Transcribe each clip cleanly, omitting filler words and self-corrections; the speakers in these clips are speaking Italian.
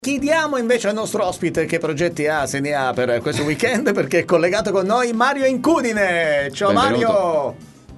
Chiediamo invece al nostro ospite che progetti ha, se ne ha per questo weekend, perché è collegato con noi Mario Incudine. Ciao Benvenuto. Mario!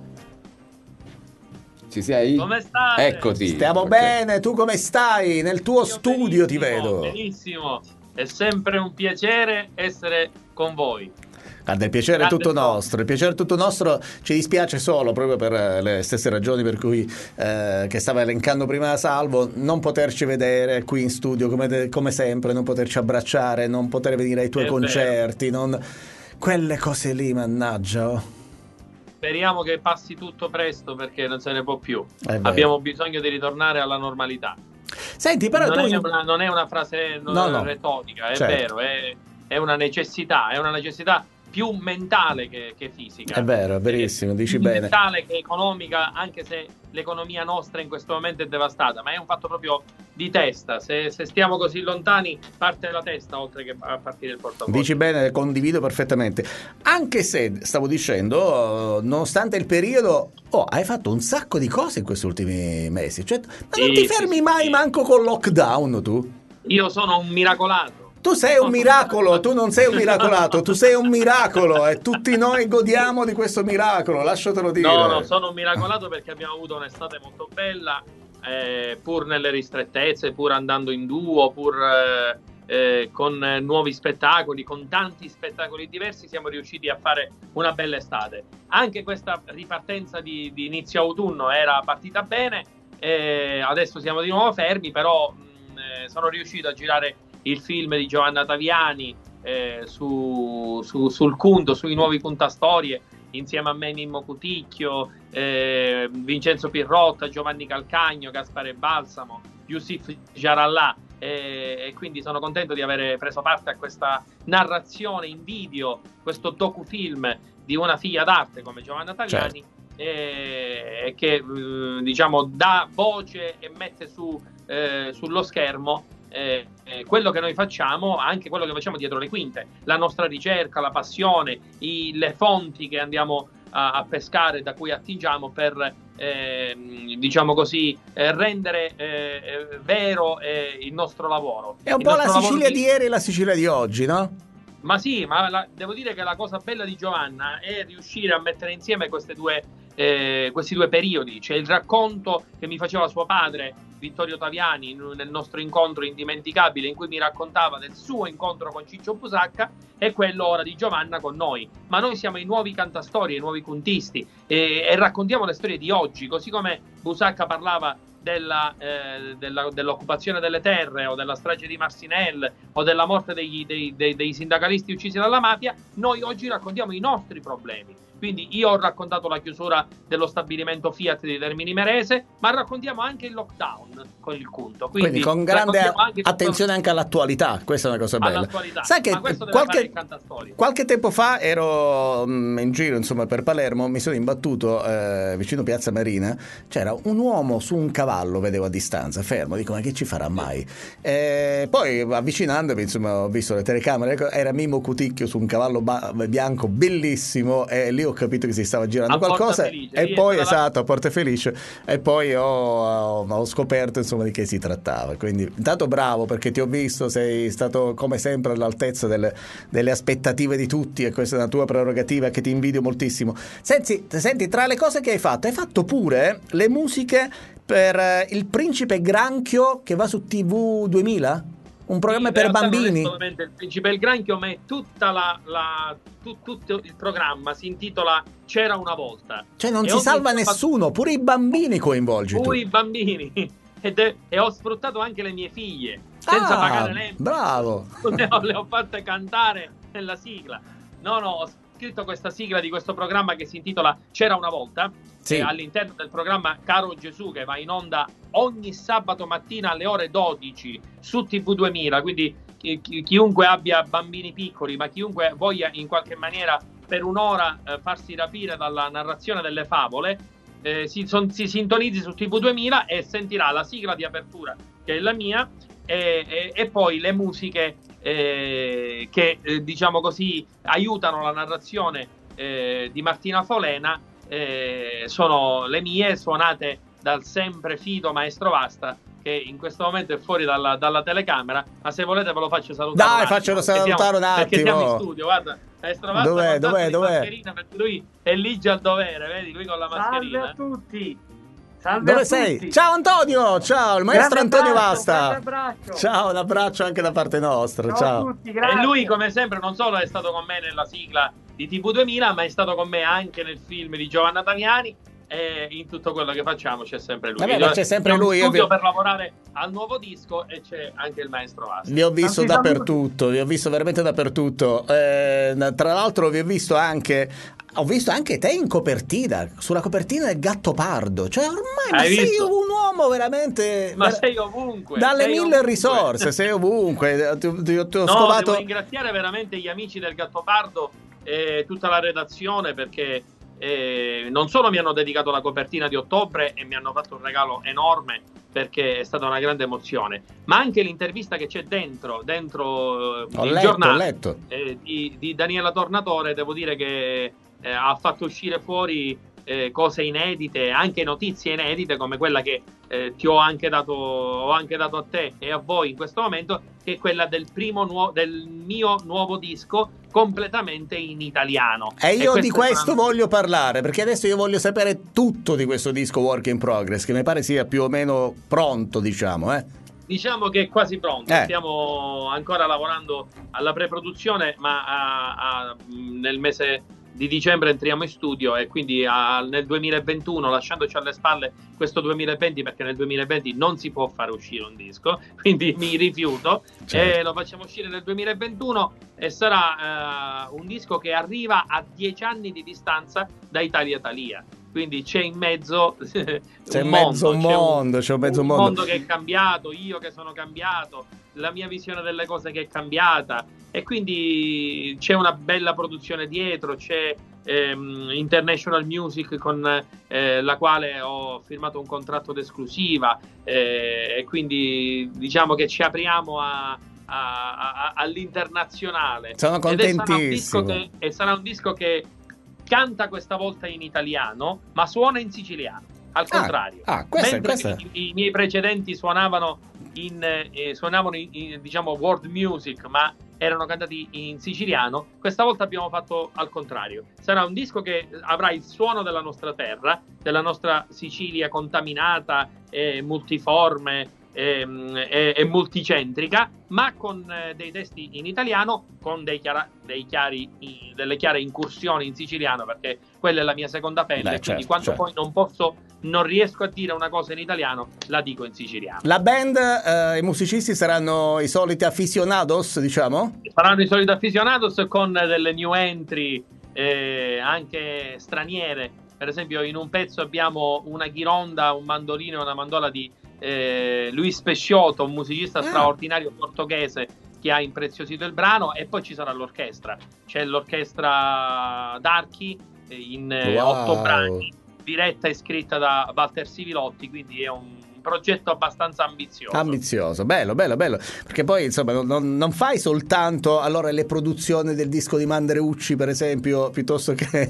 Ci sei? Come state? Eccoti. Stiamo Ok. bene, tu come stai? Nel tuo Io studio ti benissimo, vedo. benissimo. È sempre un piacere essere con voi. Guarda, il piacere è Grande tutto cosa. nostro, il piacere è tutto nostro, ci dispiace solo proprio per le stesse ragioni per cui che stava elencando prima Salvo, non poterci vedere qui in studio come sempre, non poterci abbracciare, non poter venire ai tuoi È concerti, quelle cose lì, mannaggia. Oh. Speriamo che passi tutto presto perché non se ne può più. È vero. Abbiamo bisogno di ritornare alla normalità. Senti, però Non è una frase No. retorica, è Certo. vero, è una necessità più mentale che fisica. È vero, è verissimo, dici Più bene. mentale che economica, anche se l'economia nostra in questo momento è devastata, ma è un fatto proprio di testa. Se stiamo così lontani, parte la testa oltre che a partire il portafoglio. Dici bene, condivido perfettamente. Anche se, stavo dicendo, nonostante il periodo, hai fatto un sacco di cose in questi ultimi mesi. Cioè, ma non ti fermi mai manco col lockdown, tu? Io sono un miracolato. Tu sei un miracolo, tu non sei un miracolato, tu sei un miracolo e tutti noi godiamo di questo miracolo, lasciatelo dire. No, sono un miracolato perché abbiamo avuto un'estate molto bella, pur nelle ristrettezze, pur andando in duo, pur con nuovi spettacoli, con tanti spettacoli diversi, siamo riusciti a fare una bella estate. Anche questa ripartenza di inizio autunno era partita bene, adesso siamo di nuovo fermi, però sono riuscito a girare il film di Giovanna Taviani sul Cunto, sui nuovi Cuntastorie, insieme a me Mimmo Cuticchio, Vincenzo Pirrotta, Giovanni Calcagno, Gaspare Balsamo, Yusuf Jarallà, e quindi sono contento di aver preso parte a questa narrazione in video, questo docufilm di una figlia d'arte come Giovanna Taviani. Certo. Che diciamo dà voce e mette sullo schermo quello che noi facciamo, anche quello che facciamo dietro le quinte, la nostra ricerca, la passione, le fonti che andiamo a pescare, da cui attingiamo per diciamo così rendere vero il nostro lavoro. È un po' la Sicilia di ieri e la Sicilia di oggi, no? Ma sì, devo dire che la cosa bella di Giovanna è riuscire a mettere insieme questi due periodi, cioè il racconto che mi faceva suo padre Vittorio Taviani nel nostro incontro indimenticabile, in cui mi raccontava del suo incontro con Ciccio Busacca, e quello ora di Giovanna con noi. Ma noi siamo i nuovi cantastorie, i nuovi contisti, e raccontiamo le storie di oggi, così come Busacca parlava dell'occupazione delle terre, o della strage di Marcinelle, o della morte dei sindacalisti uccisi dalla mafia. Noi oggi raccontiamo i nostri problemi. Quindi io ho raccontato la chiusura dello stabilimento Fiat di Termini Imerese, ma raccontiamo anche il lockdown con il Cunto. Quindi con grande attenzione anche all'attualità, questa è una cosa bella. Sai che qualche tempo fa ero in giro, insomma, per Palermo, mi sono imbattuto vicino Piazza Marina, c'era un uomo su un cavallo, vedevo a distanza, fermo, dico ma che ci farà mai? Poi avvicinandomi, insomma, ho visto le telecamere, era Mimmo Cuticchio su un cavallo bianco bellissimo, e lì ho capito che si stava girando qualcosa, e poi esatto, a Porta Felice, e poi ho scoperto insomma di che si trattava. Quindi intanto bravo, perché ti ho visto, sei stato come sempre all'altezza delle aspettative di tutti, e questa è una tua prerogativa che ti invidio moltissimo. Senti, tra le cose che hai fatto pure le musiche per Il Principe Granchio, che va su TV 2000? Un programma per bambini. Non è solamente Il Principe e il Granchio, ma è tutto il programma si intitola C'era una volta. Cioè non si salva nessuno, pure i bambini coinvolgi tu. Pure i bambini. E ho sfruttato anche le mie figlie senza pagare niente. Bravo. Le ho fatte cantare nella sigla. Ho scritto questa sigla di questo programma che si intitola C'era una volta. Sì. All'interno del programma Caro Gesù, che va in onda ogni sabato mattina alle ore 12 su TV 2000, quindi chiunque abbia bambini piccoli, ma chiunque voglia in qualche maniera per un'ora farsi rapire dalla narrazione delle favole, si sintonizzi su TV 2000 e sentirà la sigla di apertura, che è la mia, e poi le musiche che diciamo così aiutano la narrazione di Martina Folena. Sono le mie, suonate dal sempre fido maestro Vasta, che in questo momento è fuori dalla telecamera, ma se volete ve lo faccio salutare. Dai, faccelo salutare un attimo. Perché siamo in studio, guarda. Dov'è? Mascherina, perché lui è lì già al dovere, vedi, lui con la mascherina. Salve a tutti. Salve Dove a sei? tutti. Ciao Antonio, ciao, il maestro Grande Antonio abbraccio, Vasta. grande abbraccio. Ciao, un abbraccio anche da parte nostra. Ciao a tutti, grazie. E lui, come sempre, non solo è stato con me nella sigla di TV2000, ma è stato con me anche nel film di Giovanna Damiani. E in tutto quello che facciamo c'è sempre lui. Vabbè, c'è sempre lui. Io studio per lavorare al nuovo disco e c'è anche il maestro Vasta. Vi ho visto dappertutto, vi ho visto veramente dappertutto. Tra l'altro ho visto anche te in copertina, sulla copertina del Gattopardo. Cioè ormai sei un uomo veramente... Ma sei ovunque. Dalle mille risorse, sei ovunque. Ti ho scovato... Devo ringraziare veramente gli amici del Gattopardo e tutta la redazione, perché non solo mi hanno dedicato la copertina di ottobre e mi hanno fatto un regalo enorme, perché è stata una grande emozione, ma anche l'intervista che c'è dentro il giornale di Daniela Tornatore. Devo dire che ha fatto uscire fuori cose inedite, anche notizie inedite, come quella che ho anche dato a te e a voi in questo momento, che è quella del mio nuovo disco completamente in italiano. E io di questo voglio parlare, perché adesso io voglio sapere tutto di questo disco Work in Progress, che mi pare sia più o meno pronto, diciamo. Diciamo che è quasi pronto, stiamo ancora lavorando alla preproduzione, ma nel mese di dicembre entriamo in studio, e quindi nel 2021, lasciandoci alle spalle questo 2020, perché nel 2020 non si può fare uscire un disco, quindi mi rifiuto, e lo facciamo uscire nel 2021, e sarà un disco che arriva a 10 anni di distanza da Italia Thalia. Quindi c'è in mezzo un mondo che è cambiato, io che sono cambiato, la mia visione delle cose che è cambiata, e quindi c'è una bella produzione dietro, c'è International Music con la quale ho firmato un contratto d'esclusiva, e quindi diciamo che ci apriamo all'internazionale. Sono contentissimo. Sarà un disco che canta questa volta in italiano, ma suona in siciliano, al contrario. Questa. I miei precedenti suonavano diciamo world music, ma erano cantati in siciliano. Questa volta abbiamo fatto al contrario. Sarà un disco che avrà il suono della nostra terra, della nostra Sicilia contaminata e multiforme e multicentrica, ma con dei testi in italiano, con delle chiare incursioni in siciliano, perché quella è la mia seconda pelle. Quindi quando poi non riesco a dire una cosa in italiano, la dico in siciliano. La band, i musicisti saranno i soliti aficionados, diciamo? Saranno i soliti aficionados, con delle new entry anche straniere. Per esempio, in un pezzo abbiamo una ghironda, un mandolino e una mandola di Luis Pesciotto, un musicista straordinario portoghese, che ha impreziosito il brano. E poi ci sarà l'orchestra, c'è l'orchestra d'archi in 8 brani, diretta e scritta da Walter Sivilotti, quindi è un progetto abbastanza ambizioso, bello, perché poi insomma non fai soltanto allora le produzioni del disco di Mandreucci, per esempio, piuttosto che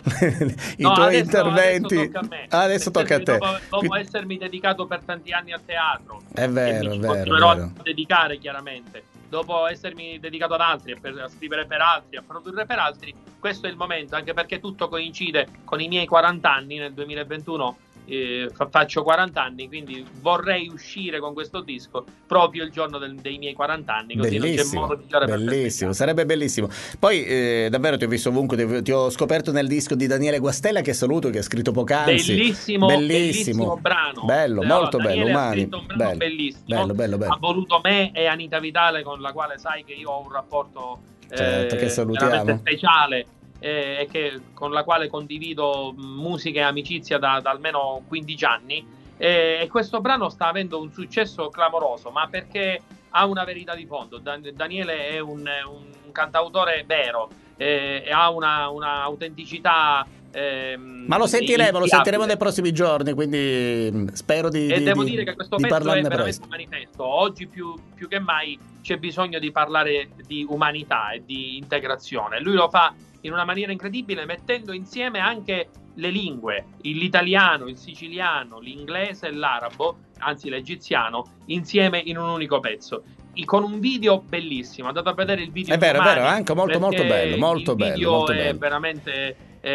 i tuoi interventi. Adesso tocca a te. Dopo essermi dedicato per tanti anni al teatro, è vero, continuerò a dedicare, chiaramente, dopo essermi dedicato ad altri, a scrivere per altri, a produrre per altri, questo è il momento, anche perché tutto coincide con i miei 40 anni. Nel 2021 faccio 40 anni, quindi vorrei uscire con questo disco proprio il giorno dei miei 40 anni, così non c'è modo di fare. Bellissimo, sarebbe bellissimo. Poi davvero ti ho visto ovunque, ti ho scoperto nel disco di Daniele Guastella, che saluto, che ha scritto poc'anzi. Bellissimo brano, bello, molto bello, umani, bellissimo. Bello. Ha voluto me e Anita Vitale, con la quale sai che io ho un rapporto che salutiamo, veramente speciale, e con la quale condivido musica e amicizia da almeno 15 anni, e questo brano sta avendo un successo clamoroso, ma perché ha una verità di fondo. Daniele è un cantautore vero, ha una autenticità, ma lo sentiremo nei prossimi giorni, quindi spero devo dire che questo pezzo è veramente presto. Un manifesto. Oggi più che mai c'è bisogno di parlare di umanità e di integrazione. Lui lo fa in una maniera incredibile, mettendo insieme anche le lingue, l'italiano, il siciliano, l'inglese e l'arabo, anzi l'egiziano, insieme in un unico pezzo. Con un video bellissimo, andate a vedere il video. È vero, anche molto bello, molto il bello. video molto è bello. veramente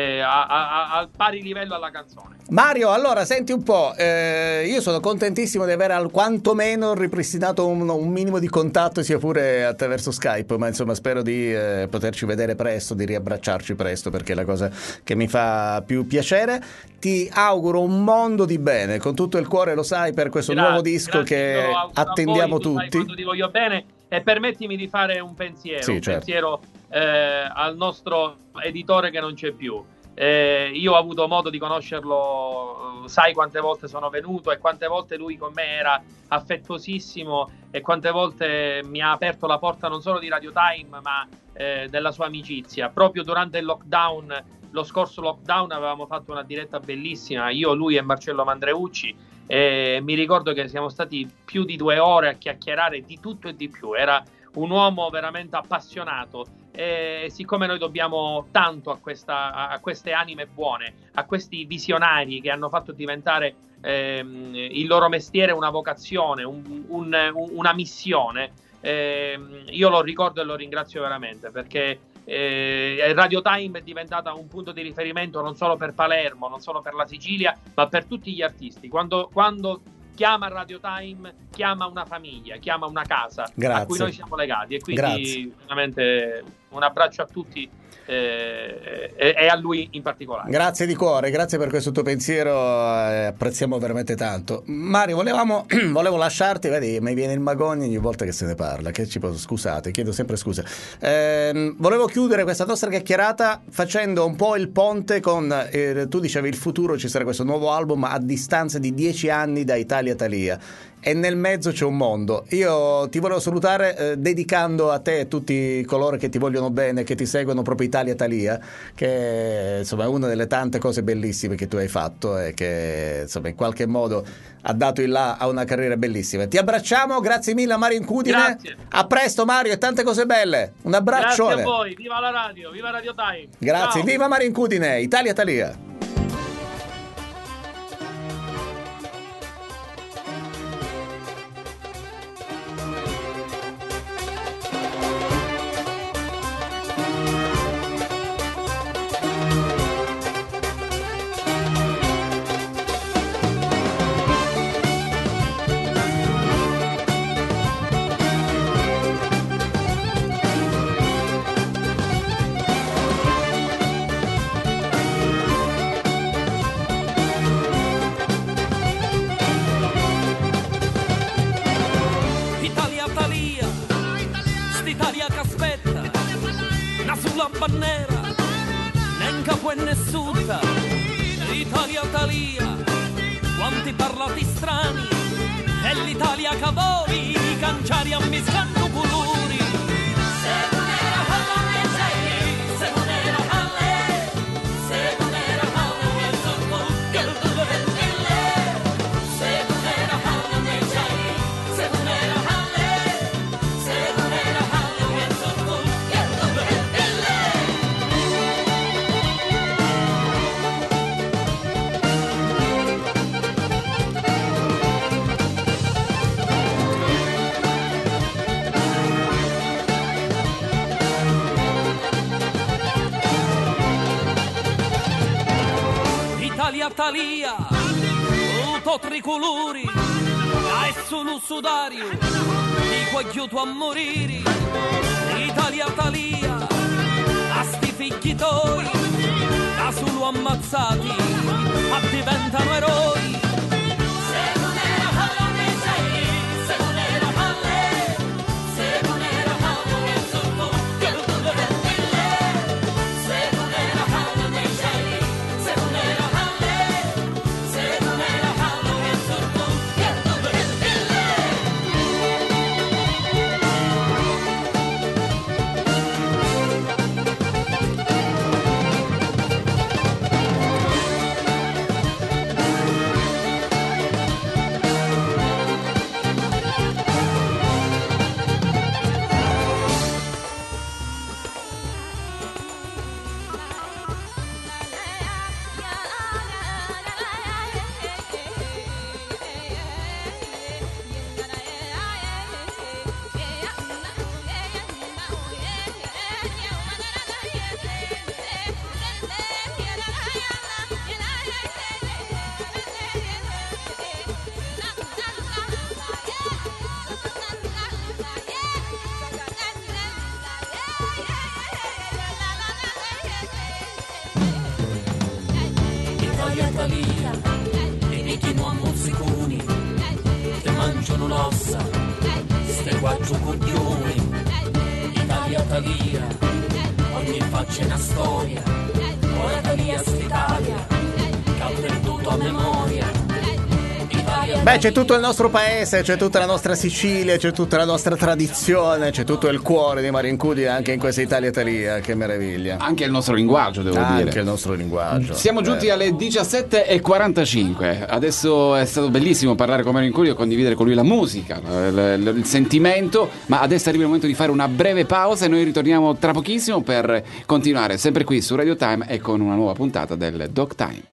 al pari livello alla canzone. Mario, allora senti un po', io sono contentissimo di aver quantomeno ripristinato un minimo di contatto, sia pure attraverso Skype, ma insomma spero di poterci vedere presto, di riabbracciarci presto, perché è la cosa che mi fa più piacere. Ti auguro un mondo di bene, con tutto il cuore, lo sai, per questo nuovo disco che attendiamo tutti. Sai quando ti voglio bene, e permettimi di fare un pensiero, pensiero al nostro editore che non c'è più. Io ho avuto modo di conoscerlo, sai quante volte sono venuto e quante volte lui con me era affettuosissimo e quante volte mi ha aperto la porta non solo di Radio Time ma della sua amicizia. Proprio durante il lockdown, lo scorso lockdown, avevamo fatto una diretta bellissima, io, lui e Marcello Mandreucci, e mi ricordo che siamo stati più di 2 ore a chiacchierare di tutto e di più. Era un uomo veramente appassionato, e siccome noi dobbiamo tanto a queste anime buone, a questi visionari che hanno fatto diventare il loro mestiere una vocazione, una missione, io lo ricordo e lo ringrazio veramente, perché Radio Time è diventata un punto di riferimento non solo per Palermo, non solo per la Sicilia, ma per tutti gli artisti. Quando chiama Radio Time, chiama una famiglia, chiama una casa. Grazie. A cui noi siamo legati, e quindi veramente un abbraccio a tutti e a lui in particolare. Grazie di cuore, grazie per questo tuo pensiero, apprezziamo veramente tanto. Mario, volevo lasciarti, vedi, mi viene il magogno ogni volta che se ne parla, scusate, chiedo sempre scusa. Volevo chiudere questa nostra chiacchierata facendo un po' il ponte con tu dicevi il futuro, ci sarà questo nuovo album a distanza di 10 anni da Italia Thalia, e nel mezzo c'è un mondo. Io ti volevo salutare dedicando a te e tutti coloro che ti vogliono bene, che ti seguono, proprio Italia Thalia, che insomma è una delle tante cose bellissime che tu hai fatto e che insomma in qualche modo ha dato il là a una carriera bellissima. Ti abbracciamo, grazie mille a Mario Incudine. Grazie. A presto Mario, e tante cose belle. Un abbraccione. Grazie a voi, viva la radio, viva Radio Time. Grazie, ciao. Viva Mario Incudine, Italia Thalia. Italia Thalia, quanti parlati strani, è l'Italia che voi, i canciari a miscanno colori. Se non era palla che sei, se non era palle, se non era palla che sono che dove vendille, se non era palla che sei, se non era palle, se non era palla che sono che dove vendille. Italia Thalia, tutto tricolori, è solo sudario, di quagliuto a morire. Italia Thalia, a sti figli toi, da solo ammazzati, ma diventano eroi. Se non era palla che sei, se non era palle, se non era palla che sono che dove vendille, se non era palla che sei, se non era palle, se non era palla che sono che dove vendille. Italia, e picchino a mozziconi, te mangiano l'ossa, ste quattro coglioni. Italia, Italia, ogni faccia è una storia, ora Italia, st'Italia, che ha perduto a memoria. Beh, c'è tutto il nostro paese, c'è tutta la nostra Sicilia, c'è tutta la nostra tradizione, c'è tutto il cuore di Marincudi anche in questa Italia, che meraviglia. Anche il nostro linguaggio, devo dire. Anche il nostro linguaggio. Siamo giunti alle 17:45. Adesso è stato bellissimo parlare con Marincudi e condividere con lui la musica, il sentimento, ma adesso arriva il momento di fare una breve pausa e noi ritorniamo tra pochissimo per continuare sempre qui su Radio Time e con una nuova puntata del Dog Time.